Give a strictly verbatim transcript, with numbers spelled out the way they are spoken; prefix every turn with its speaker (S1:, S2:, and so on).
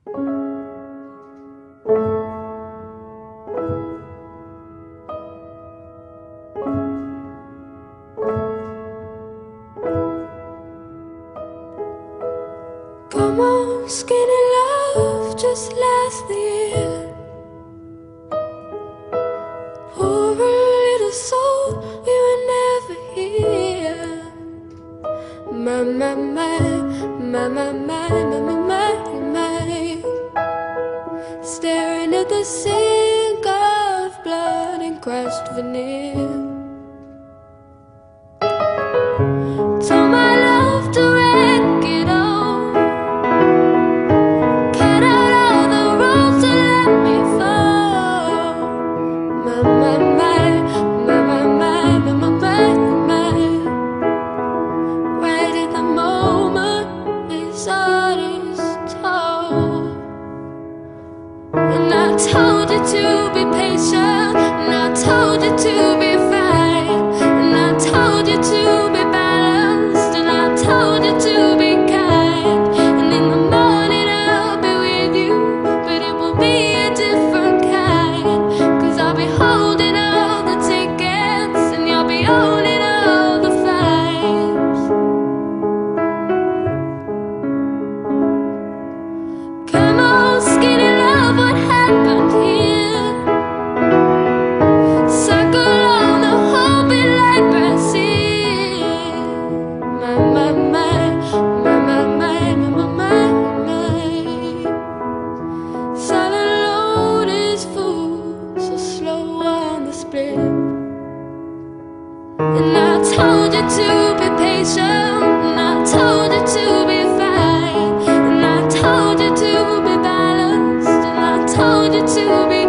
S1: Come on, skinny love, just last the year. Poor little soul, we were never here. My, my, my, my, my, my, my, my, my, my. Staring at the sink of blood and crushed veneer. Told my love to wreck it all, cut out all the rules to let me fall. My, my, my, my, my, my, my, my, my, my. Right in the moment his heart is told. And I told you to be patient, and I told you to be fine, and I told you to be balanced, and I told you to be kind. And in the morning I'll be with you, but it will be a different kind. Cause I'll be holding all the tickets, and you'll be owning all the flights. Come on, skinny love, what happened here? Circle on the whole bit like Brazil. My, my, my, my, my, my, my, my, my. Silent load is full, so slow on the split. And I told you to be patient, and I told you to be fine, and I told you to be balanced, and I told you to be